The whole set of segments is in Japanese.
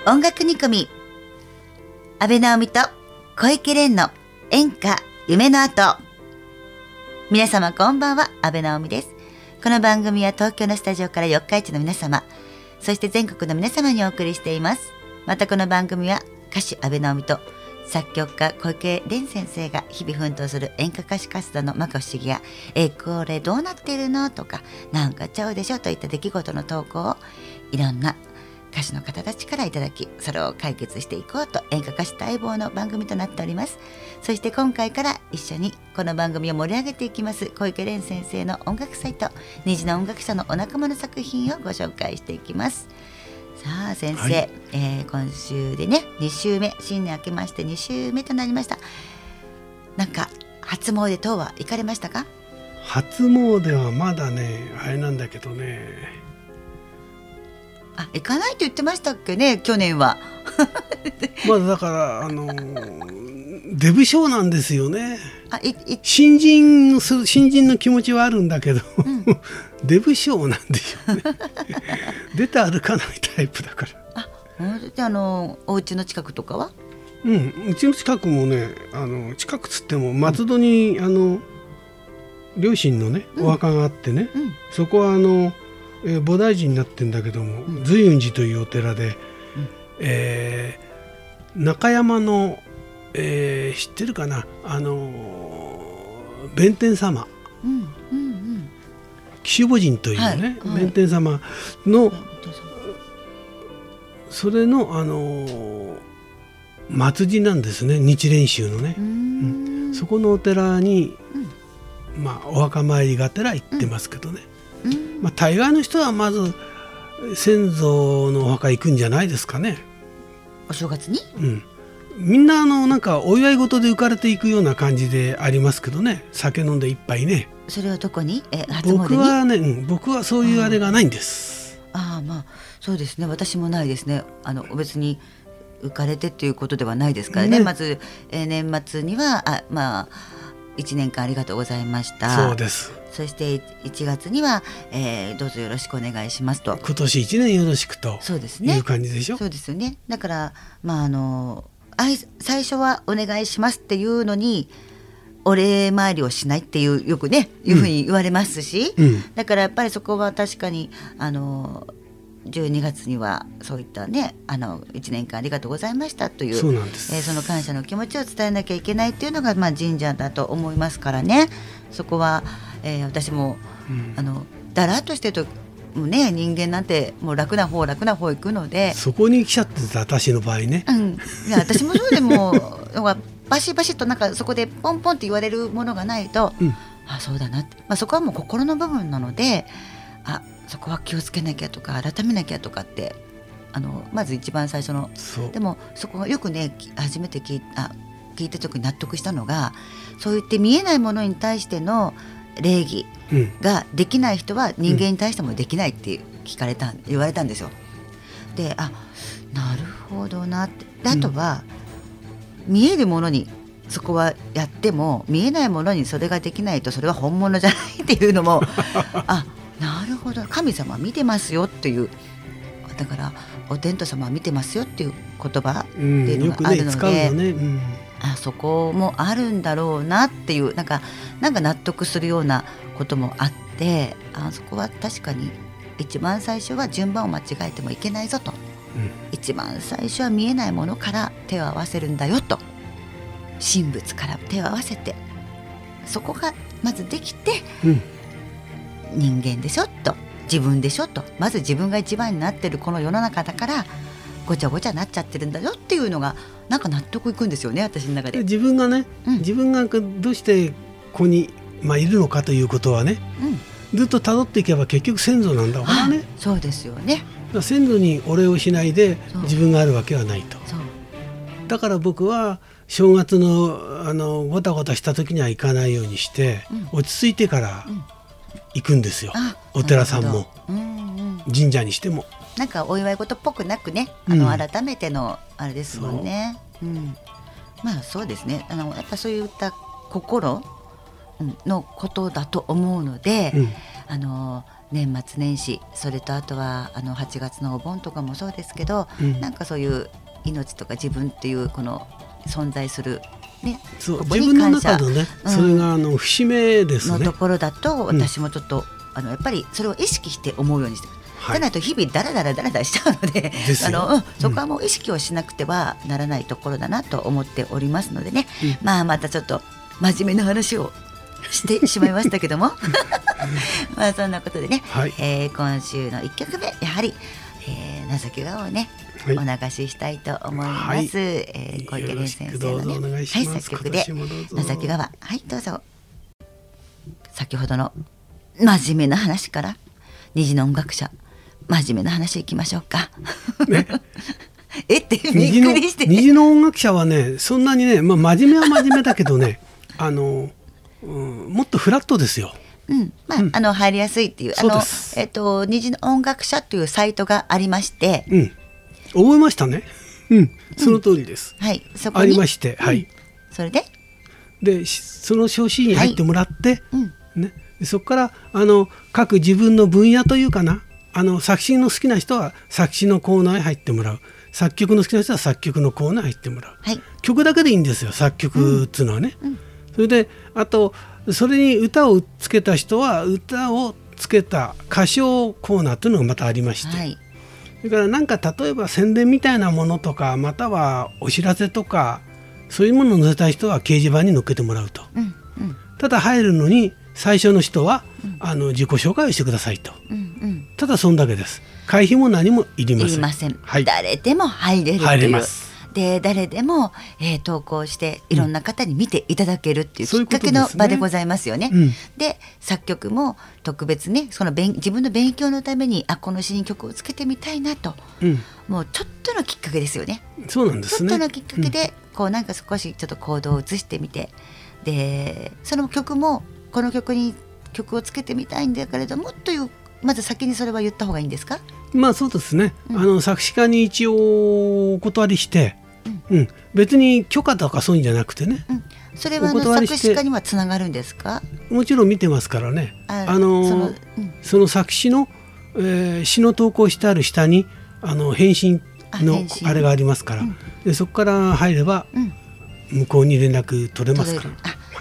音楽煮込み、安倍直美と小池蓮の演歌夢の後。皆様こんばんは、安倍直美です。この番組は東京のスタジオから四日市の皆様、そして全国の皆様にお送りしています。またこの番組は歌手安倍直美と作曲家小池蓮先生が日々奮闘する演歌歌手活動の摩訶不思議やこれどうなってるのとかなんかちゃうでしょといった出来事の投稿をいろんな歌手の方たちからいただき、それを解決していこうと演歌歌手待望の番組となっております。そして今回から一緒にこの番組を盛り上げていきます小池蓮先生の音楽サイト虹の音楽社のお仲間の作品をご紹介していきます。さあ先生、はい、今週でね2週目、新年明けまして2週目となりました。なんか初詣等は行かれましたか？ 初詣はまだねあれなんだけどね。 行かないと言ってましたっけね、去年は。 まだだからデブ賞なんですよね。新人の気持ちはあるんだけど、デブ賞なんでしょうね。出て歩かないタイプだから。 でお家の近くとかは？ うちの近くもね、近くつっても松戸に両親のねお墓があってね、そこは菩提寺になってんだけども、随雲寺というお寺で、中山の、知ってるかな、弁天様、岸母神というね、弁天様のそれの末寺なんですね、日蓮宗のね、そこのお寺に、お墓参りがてら行ってますけどね。大概の人はまず先祖のお墓行くんじゃないですかね、 お正月に。 みんななんかお祝い事で浮かれていくような感じでありますけどね、酒飲んで一杯ね。それはどこに？初詣に？僕はね、僕はそういうあれがないんです。 そうですね、私もないですね。別に浮かれてっていうことではないですからね。まず、年末には1年間ありがとうございました。 そうです。 そして1月には、どうぞよろしくお願いしますと、 今年1年よろしくという感じでしょ。 そうですよね。だから最初はお願いしますっていうのにお礼参りをしないっていうよくねいうふうに言われますし、だからやっぱりそこは確かに12月にはそういったね1年間ありがとうございましたという、 そうなんです、 その感謝の気持ちを伝えなきゃいけないっていうのが、神社だと思いますからね。そこは、私も、だらっとしてるともうね、人間なんてもう楽な方行くので、 そこに来ちゃってた私の場合ね、 いや私もそうでもバシバシとなんかそこでポンポンって言われるものがないと、そうだなって、そこはもう心の部分なので、そこは気をつけなきゃとか改めなきゃとかってまず一番最初の。でもそこがよくね初めて聞いた時に納得したのが、そう言って見えないものに対しての礼儀ができない人は人間に対してもできないって言われたんですよ。でなるほどなって。であとは、見えるものにそこはやっても見えないものにそれができないとそれは本物じゃないっていうのもなるほど、神様は見てますよっていう、だからお天道様は見てますよっていう言葉っていうのがあるので、そこもあるんだろうなっていう、なんか納得するようなこともあって、そこは確かに一番最初は順番を間違えてもいけないぞと、一番最初は見えないものから手を合わせるんだよと、神仏から手を合わせて、そこがまずできて、人間でしょと自分でしょと、まず自分が一番になってるこの世の中だからごちゃごちゃなっちゃってるんだよっていうのがなんか納得いくんですよね、私の中で。 自分がね、自分がどうしてここに、いるのかということはね、ずっと辿っていけば結局先祖なんだからね。 そうですよね。 先祖にお礼をしないで自分があるわけはないと。だから僕は正月のごたごたした時には行かないようにして、落ち着いてから行くんですよ。お寺さんも、神社にしてもなんかお祝い事っぽくなくね、改めてのあれですもんね。そうですね。やっぱそういった心のことだと思うので、 年末年始、それとあとは8月のお盆とかもそうですけど、なんかそういう命とか自分っていうこの存在する、ね、 そう自分の中のね、それが節目ですねのところだと、私もちょっとやっぱりそれを意識して思うようにして、じゃないと日々ダラダラしちゃうので、そこはもう意識をしなくてはならないところだなと思っておりますのでね、またちょっと真面目な話をしてしまいましたけどもそんなことでね、今週の1曲目、やはり、情け川をね、お流ししたいと思います。小池蓮先生のね、作曲で情け川、どうぞ。先ほどの真面目な話から虹の音楽者、真面目な話いきましょうか。ってびっくりして、 虹の音楽者はね、そんなにね、真面目は真面目だけどねもっとフラットですよ。 入りやすいっていう、虹の音楽者というサイトがありまして、 覚えましたね。その通りです。 そこにありまして、 それでその表紙に入ってもらって、そこから各自分の分野というかな、作詞の好きな人は作詞のコーナーへ入ってもらう、作曲の好きな人は作曲のコーナーへ入ってもらう、曲だけでいいんですよ、作曲っていうのはね。それであとそれに歌をつけた人は歌をつけた歌唱コーナーというのがまたありまして、それからなんか例えば宣伝みたいなものとか、またはお知らせとか、そういうものを載せたい人は掲示板に載っけてもらうと、ただ入るのに最初の人は、自己紹介をしてくださいと、ただそんだけです。会費も何もいりません。 誰でも入れるという、 入れます。 で誰でも、投稿していろんな方に見ていただけるっていうきっかけの場でございますよね。で作曲も特別ね、その自分の勉強のためにこの詩に曲をつけてみたいなと、もうちょっとのきっかけですよね。 そうなんですね。 ちょっとのきっかけで、なんか少しちょっと行動を移してみて、でその曲もこの曲に曲をつけてみたいんだけれどもという、まず先にそれは言った方がいいんですか？ そうですね、作詞家に一応お断りして、別に許可とかそういうんじゃなくてね、 それは作詞家にはつながるんですか？ もちろん見てますからね。その作詞の、詩の投稿してある下に返信のあれがありますから、でそこから入れば、向こうに連絡取れますから。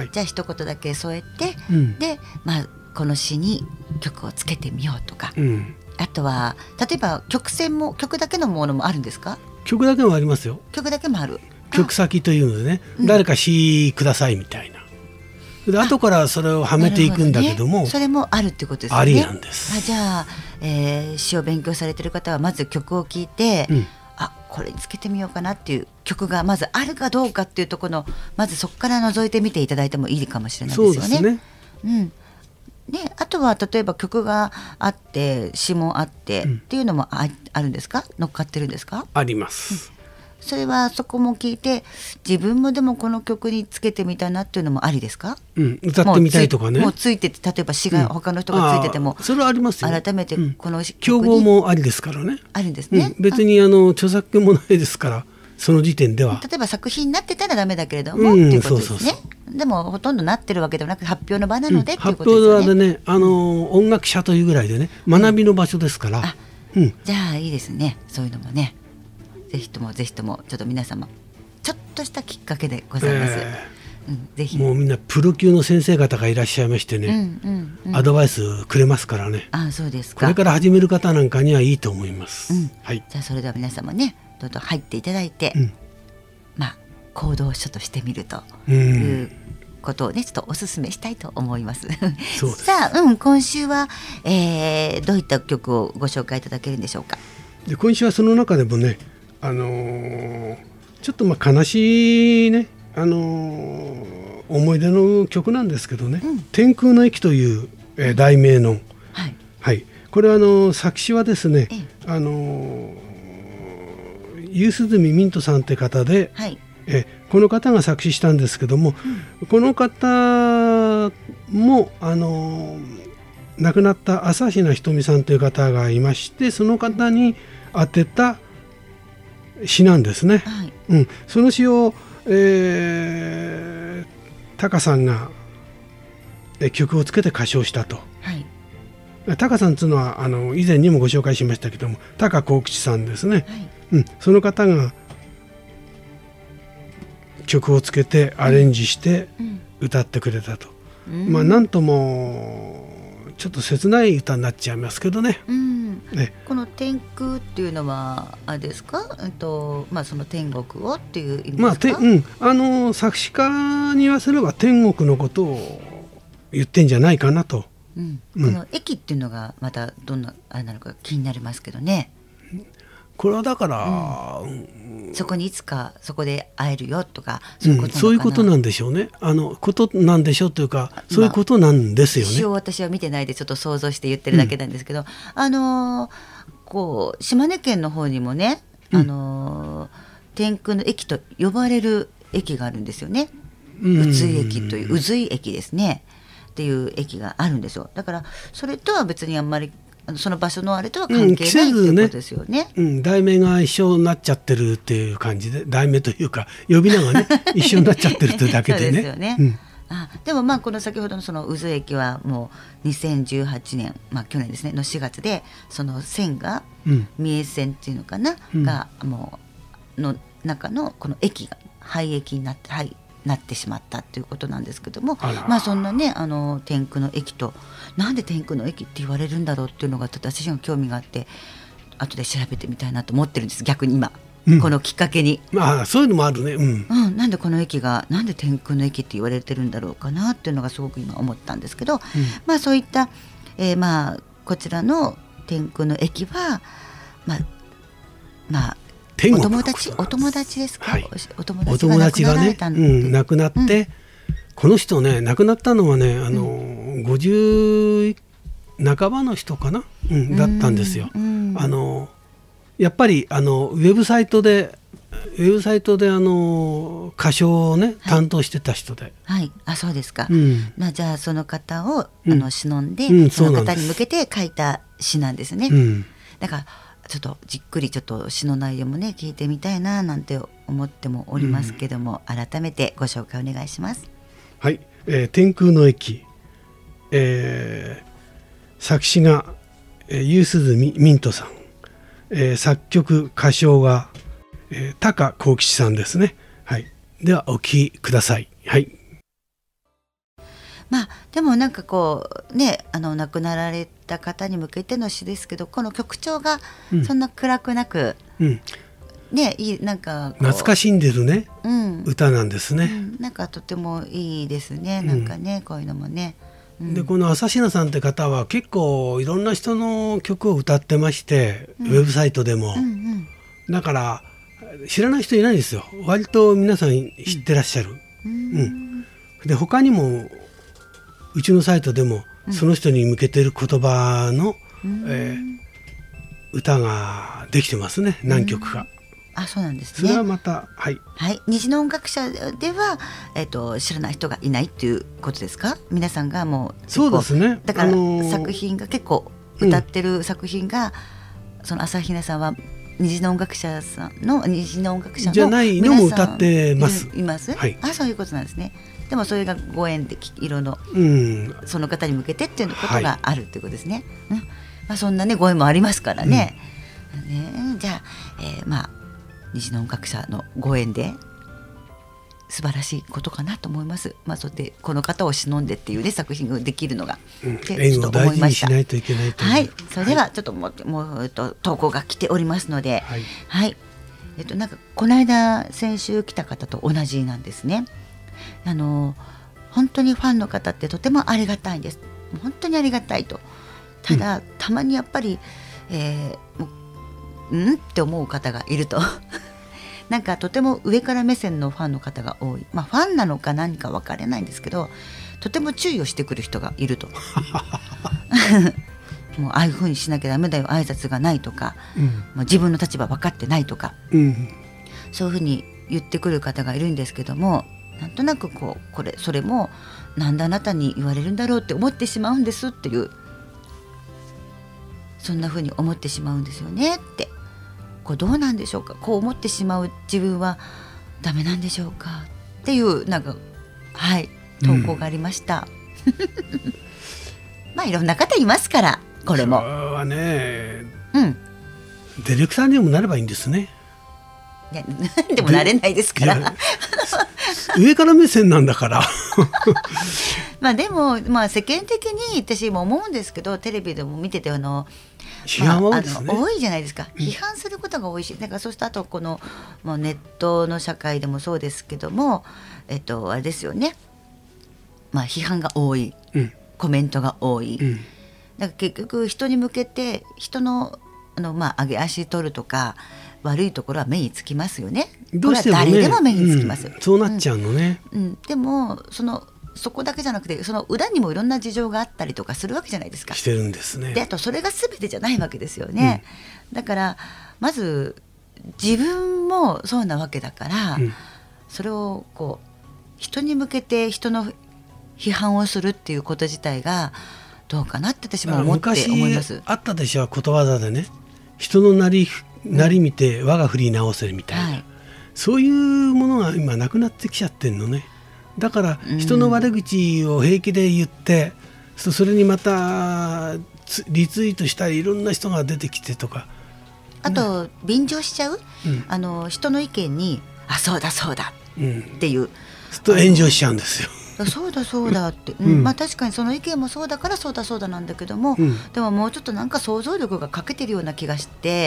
じゃあ一言だけ添えて、で、この詩に曲をつけてみようとか、あとは例えば曲だけのものもあるんですか？ 曲だけもありますよ。 曲だけもある。 曲先というのでね、誰か詩くださいみたいな。で後からそれをはめていくんだけども、 それもあるってことですね。 ありなんです。 じゃあ、詩を勉強されている方はまず曲を聴いて、これにつけてみようかなっていう曲がまずあるかどうかっていうところの、まずそこから覗いてみていただいてもいいかもしれないですよね。 そうですね。 あとは例えば曲があって詩もあってっていうのもあるんですか？乗っかってるんですか？ あります。 それはそこも聞いて、自分もでもこの曲につけてみたいなっていうのもありですか？ 歌ってみたいとかね。 もうついてて、例えば詩が他の人がついてても、 それはありますよ。 改めてこの曲に競合もありですからね。 あるんですね。 別に著作権もないですから、その時点では。 例えば作品になってたらダメだけれども、っていうことですね。でもほとんどなってるわけではなく、発表の場なのでっていうことですよね。 発表の場でね、音楽者というぐらいでね、学びの場所ですから。 じゃあいいですね。そういうのもね、ぜひともちょっと皆様ちょっとしたきっかけでございます。ぜひ。 もうみんなプロ級の先生方がいらっしゃいましてね、アドバイスくれますからね。 そうですか。 これから始める方なんかにはいいと思います。じゃあそれでは皆様ね、どんどん入っていただいて、行動書としてみるということをね、ちょっとお勧めしたいと思います。 そうです。 さあ、今週は、どういった曲をご紹介いただけるんでしょうか？ で今週はその中でもね、ちょっと悲しいね、思い出の曲なんですけどね、天空の駅という、題名の、これは作詞はですね、夕涼ミントさんって方で、この方が作詞したんですけども、この方も亡くなった朝比奈ひとみさんという方がいまして、その方に当てた詩なんですね。その詩を、タカさんが曲をつけて歌唱したとタカさんというのは以前にもご紹介しましたけども、タカ幸吉さんですね、はい、その方が曲をつけてアレンジして歌ってくれたと、なんともちょっと切ない歌になっちゃいますけどね、 この天空っていうのはあれですか、その天国をっていう意味ですか？ 作詞家に言わせれば天国のことを言ってんじゃないかなと、 この駅っていうのがまたどんなあれなのか気になりますけどね。 これはだから、 そこにいつかそこで会えるよとか、 そういうことなんでしょうね。ことなんでしょうというか、そういうことなんですよね。 詩を私は見てないでちょっと想像して言ってるだけなんですけど、こう島根県の方にもね、天空の駅と呼ばれる駅があるんですよね。宇津井駅という宇津井駅ですねっていう駅があるんですよ。だからそれとは別にあんまりその場所のあれとは関係ないということですよね。 題名が一緒になっちゃってるっていう感じで、題名というか呼び名がね一緒になっちゃってるというだけでね。 そうですよね。でもこの先ほどのその宇津駅はもう2018年、去年ですねの4月でその線が、三重線っていうのかな、がもうの中のこの駅が廃駅になってしまったということなんですけども、そんなね天空の駅となんで天空の駅って言われるんだろうっていうのが私が興味があって、後で調べてみたいなと思ってるんです。逆に今、このきっかけにそういうのもあるね、 なんでこの駅がなんで天空の駅って言われてるんだろうかなっていうのがすごく今思ったんですけど、そういった、こちらの天空の駅はお友達ですか、お友達がね亡くなって、この人ね亡くなったのはね50半ばの人かな、だったんですよ。やっぱりウェブサイトで歌唱をね担当してた人で、 そうですか。じゃあその方を忍んで、その方に向けて書いた詩なんですね。だからちょっとじっくりちょっと詩の内容もね聞いてみたいななんて思ってもおりますけども、改めてご紹介お願いします。 はい、天空の駅、作詞が夕涼ミントさん、作曲歌唱が、タカ幸吉さんですね。ではお聴きください。 でもなんかこうね亡くなられた方に向けての詩ですけど、この曲調がそんな暗くなく、なんか懐かしんでるね、歌なんですね。 なんかとてもいいですね。なんかね、こういうのもね。 でこの朝比奈さんって方は結構いろんな人の曲を歌ってまして、ウェブサイトでも、だから知らない人いないですよ。割と皆さん知ってらっしゃる。で他にもうちのサイトでもその人に向けてる言葉の、歌ができてますね、何曲か。 そうなんですね。 それはまた虹の音楽者では、知らない人がいないっていうことですか？皆さんがもうそうですね。 だから作品が結構歌ってる作品が、その朝比奈さんは虹の音楽者のじゃないのも歌ってます。 います。そういうことなんですね。でもそれがご縁でいろいろその方に向けてっていうことがあるっていうことですね。そんなねご縁もありますからね。じゃあ虹の音楽者のご縁で素晴らしいことかなと思います。そうでこの方を忍んでっていうね作品ができるのが、 縁を大事にしないといけないという。 それではちょっともう投稿が来ておりますので、なんかこの間先週来た方と同じなんですね。本当にファンの方ってとてもありがたいんです。本当にありがたいと。ただ、たまにやっぱり、って思う方がいるとなんかとても上から目線のファンの方が多い。ファンなのか何か分からないんですけど、とても注意をしてくる人がいるともうああいう風にしなきゃダメだよ、挨拶がないとか、もう自分の立場分かってないとか、そういう風に言ってくる方がいるんですけども、なんとなくそれもなんであなたに言われるんだろうって思ってしまうんですっていう、そんな風に思ってしまうんですよねって。どうなんでしょうか、こう思ってしまう自分はダメなんでしょうかっていうなんか投稿がありました、いろんな方いますからこれも。 それはね、 うん。 ディレクターにもなればいいんですね。 いやでもなれないですから上から目線なんだからまあでも、世間的に私も思うんですけど、テレビでも見てて批判は多いですね。 多いじゃないですか。批判することが多いし、だからそうするとあとこのもうネットの社会でもそうですけども、あれですよね、批判が多い、コメントが多い、だから結局人に向けて人の上げ足取るとか悪いところは目につきますよね。 どうしてもね、 これは誰でも目につきます、 そうなっちゃうのね。 でもそこだけじゃなくて、その裏にもいろんな事情があったりとかするわけじゃないですか。 してるんですね。 であとそれが全てじゃないわけですよね。だからまず自分もそうなわけだから、それをこう人に向けて人の批判をするっていうこと自体がどうかなって私も思います。 昔あったでしょ、ことわざでね、人のなり見て我が振り直せみたいな、そういうものが今なくなってきちゃってんのね。だから人の悪口を平気で言って、それにまたリツイートしたりいろんな人が出てきてとか、 あと便乗しちゃう、人の意見にそうだそうだっていう、 と炎上しちゃうんですよ。 そうだそうだって、確かにその意見もそうだからそうだそうだなんだけども、でももうちょっとなんか想像力が欠けてるような気がして、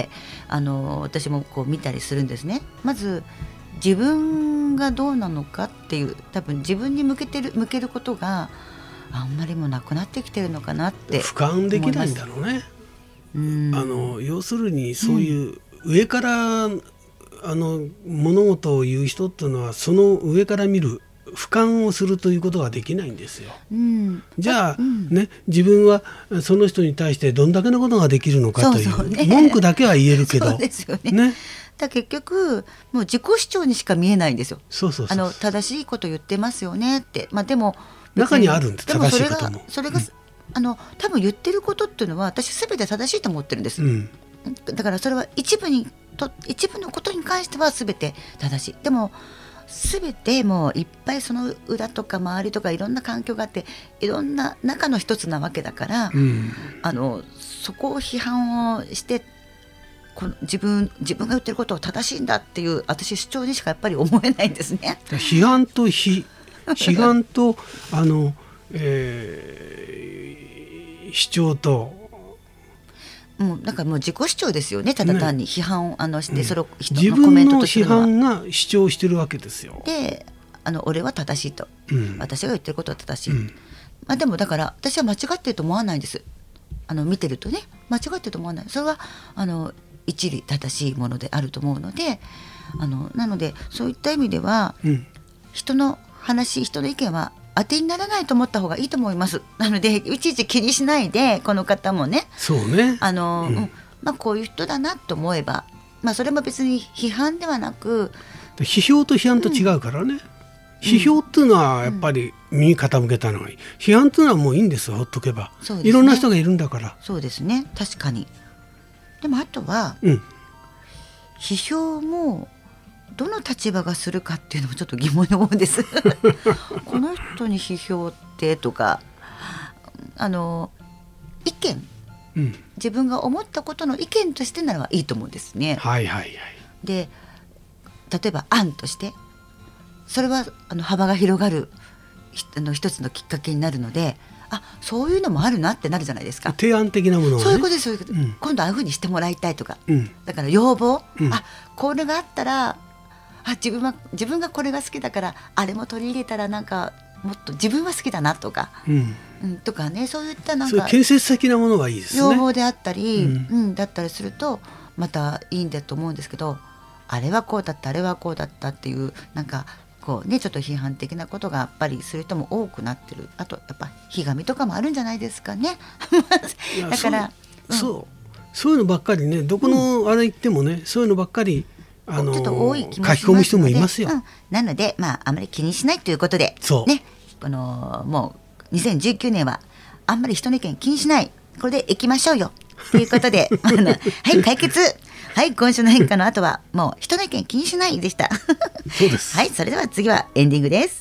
私もこう見たりするんですね。まず自分がどうなのかっていう、多分自分に向けることがあんまりもなくなってきてるのかなって俯瞰できないんだろうね。要するにそういう上から物事を言う人っていうのは、その上から見る俯瞰をするということができないんですよ。じゃあ、自分はその人に対してどんだけのことができるのかという文句だけは言えるけど、 そうですよね。だ結局もう自己主張にしか見えないんですよ。正しいこと言ってますよねって、でも中にあるんです、正しいことも。 それが、多分言ってることっていうのは私全て正しいと思ってるんです、だからそれは一部のことに関しては全て正しい。でも全てもういっぱいその裏とか周りとかいろんな環境があって、いろんな中の一つなわけだから、そこを批判をして自分が言ってることを正しいんだっていう私主張にしかやっぱり思えないんですね。 批判と主張とだからもう自己主張ですよね。ただ単に批判をして、それを人のコメントとするのは自分の批判が主張してるわけですよ。 で俺は正しいと、私が言ってることは正しい、でもだから私は間違ってると思わないんです。見てるとね、間違ってると思わない。それは一理正しいものであると思うので、なのでそういった意味では、人の話、人の意見は当てにならないと思った方がいいと思います。なのでいちいち気にしないで、この方もね、 そうね、 こういう人だなと思えば、それも別に批判ではなく、 批評と批判と違うからね、批評っていうのはやっぱり耳傾けたのがいい、批判っていうのはもういいんですよ、ほっとけば、いろんな人がいるんだから。 そうですね、確かに。でもあとは、批評もどの立場がするかっていうのもちょっと疑問に思うんですこの人に批評ってとか、意見、自分が思ったことの意見としてならばいいと思うんですね。で例えば案としてそれは幅が広がる一つのきっかけになるので、そういうのもあるなってなるじゃないですか。 提案的なものはね。 そういうことです、そういうこと、今度ああいうふうにしてもらいたいとか、だから要望、これがあったら自分がこれが好きだからあれも取り入れたらなんかもっと自分は好きだなとか、とかね、そういったなんか建設的なものがいいですね。 要望であったり、だったりするとまたいいんだと思うんですけど、あれはこうだったあれはこうだったっていうなんかこうね、ちょっと批判的なことがやっぱりする人も多くなってる。あとやっぱひがみとかもあるんじゃないですかねだからそういうのばっかりね、どこのあれ行ってもね、そういうのばっかりちょっと多い気もしますので、 書き込む人もいますよ。 なのであまり気にしないということで、ね、もう2019年はあんまり人の意見気にしない、これでいきましょうよということではい解決。はい、今週の変化の後はもう人の意見気にしないでしたそうですはい、それでは次はエンディングです。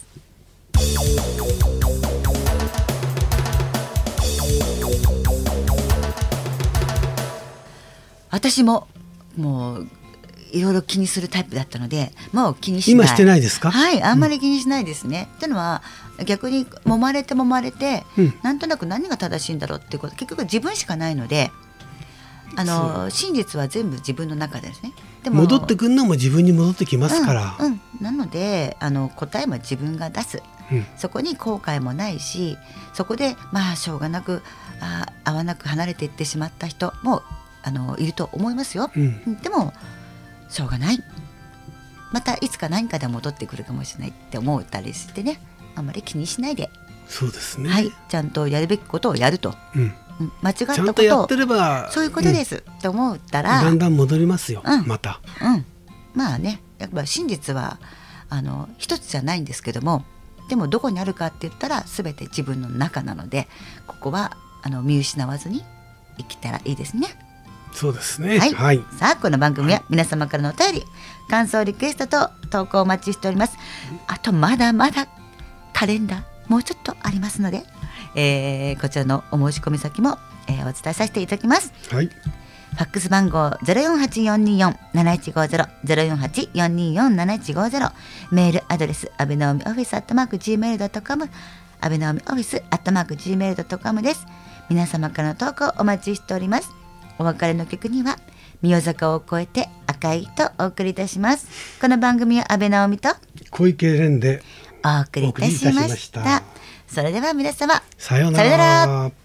私ももういろいろ気にするタイプだったので、もう気にしない。 今してないですか？ はい、あんまり気にしないですね。っていうのは逆に揉まれて、なんとなく何が正しいんだろうっていうこと、結局自分しかないので、真実は全部自分の中ですね。でも戻ってくるのも自分に戻ってきますから、 なので答えも自分が出す、そこに後悔もないし、そこでしょうがなく合わなく離れていってしまった人もいると思いますよ、でもしょうがない、またいつか何かで戻ってくるかもしれないって思ったりしてね、あんまり気にしないで、 そうですね、 はい、ちゃんとやるべきことをやると、間違ったことをちゃんとやってればそういうことです、って思ったらだんだん戻りますよ、また、 まあね、やっぱ真実は一つじゃないんですけども、でもどこにあるかって言ったら全て自分の中なので、ここは見失わずに生きたらいいですね。 そうですね、 はい、さあこの番組は皆様からのお便り、感想リクエストと投稿お待ちしております。あとまだまだカレンダーもうちょっとありますので、こちらのお申し込み先も、お伝えさせていただきます。 はい、 ファックス番号 048-424-7150 048-424-7150、メールアドレスアベノミオフィス@gmail.com アベノミオフィス@gmail.com です。皆様からの投稿お待ちしております。お別れの曲には宮坂を越えて赤いとお送りいたします。この番組は安倍直美と小池蓮でお送りいたしました。それでは皆様さようなら。